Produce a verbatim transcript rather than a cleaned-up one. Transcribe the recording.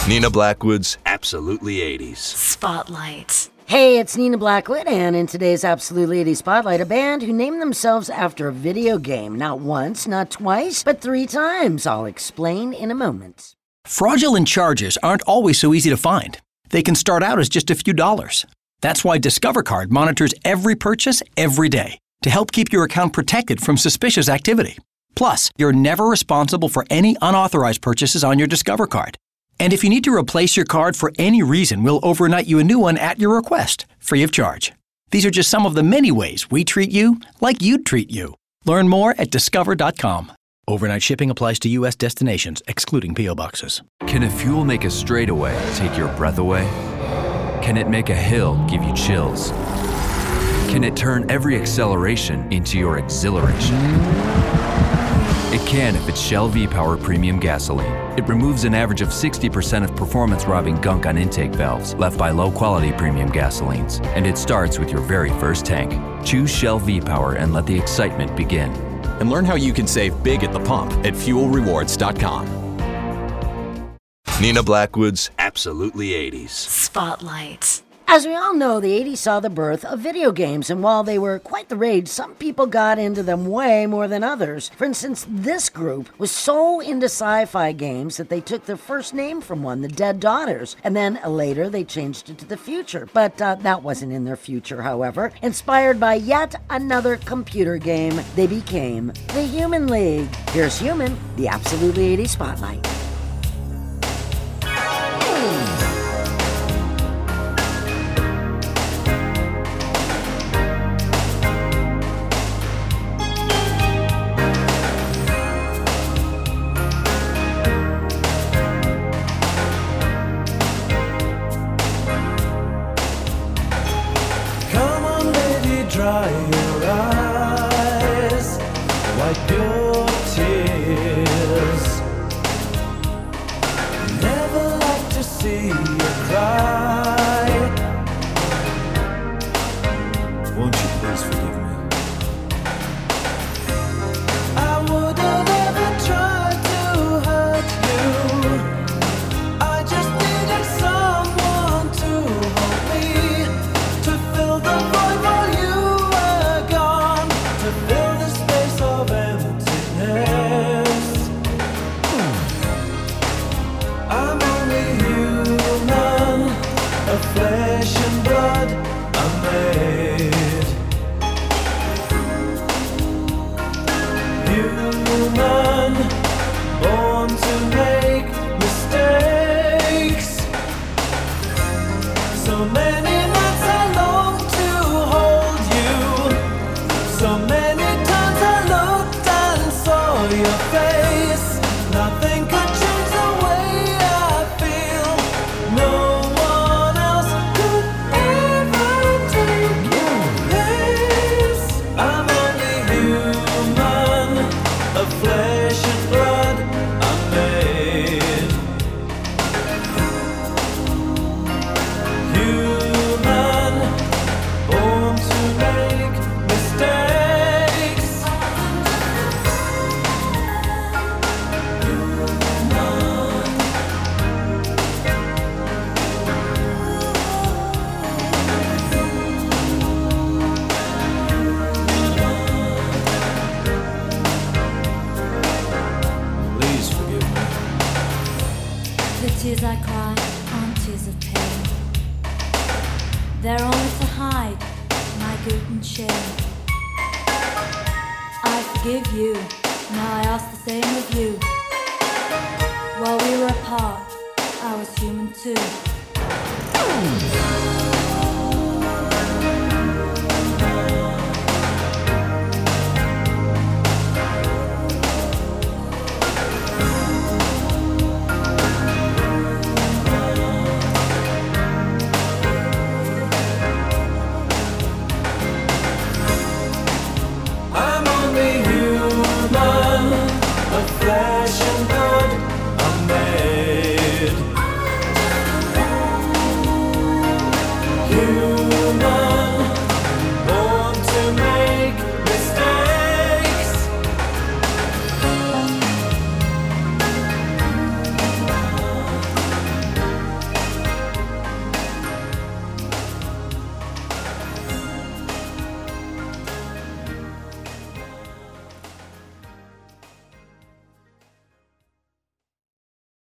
Nina Blackwood's Absolutely eighties Spotlight. Hey, it's Nina Blackwood, and in today's Absolutely eighties Spotlight, a band who named themselves after a video game. Not once, not twice, but three times. I'll explain in a moment. Fraudulent charges aren't always so easy to find. They can start out as just a few dollars. That's why Discover Card monitors every purchase every day to help keep your account protected from suspicious activity. Plus, you're never responsible for any unauthorized purchases on your Discover Card. And if you need to replace your card for any reason, we'll overnight you a new one at your request, free of charge. These are just some of the many ways we treat you like you'd treat you. Learn more at discover dot com. Overnight shipping applies to U S destinations, excluding P O boxes. Can a fuel make a straightaway take your breath away? Can it make a hill give you chills? Can it turn every acceleration into your exhilaration? It can if it's Shell V-Power Premium Gasoline. It removes an average of sixty percent of performance-robbing gunk on intake valves left by low-quality premium gasolines. And it starts with your very first tank. Choose Shell V-Power and let the excitement begin. And learn how you can save big at the pump at fuel rewards dot com. Nina Blackwood's Absolutely eighties Spotlight. As we all know, the eighties saw the birth of video games, and while they were quite the rage, some people got into them way more than others. For instance, this group was so into sci-fi games that they took their first name from one, the Dead Daughters, and then later they changed it to The Future. But uh, that wasn't in their future, however. Inspired by yet another computer game, they became the Human League. Here's Human, the Absolutely eighties Spotlight. Dry your eyes, wipe your tears. Never like to see you cry. Won't you please forgive me? I wouldn't ever try to hurt you. I just needed someone to hold me, to fill the void while you to fill the space of emptiness. I'm only human, of flesh and blood I'm made. Human, born to make mistakes. So many nights I long to hold you. So many times I looked and saw your face. Nothing could change the way I feel. No one else could ever take your place. I'm only human, of flesh and blood I'm made. Human, born to make mistakes. Please forgive me. The tears I cry aren't tears of pain. They're only to hide my guilt and shame. I forgive you, now I ask the same of you. While we were apart, I was human too.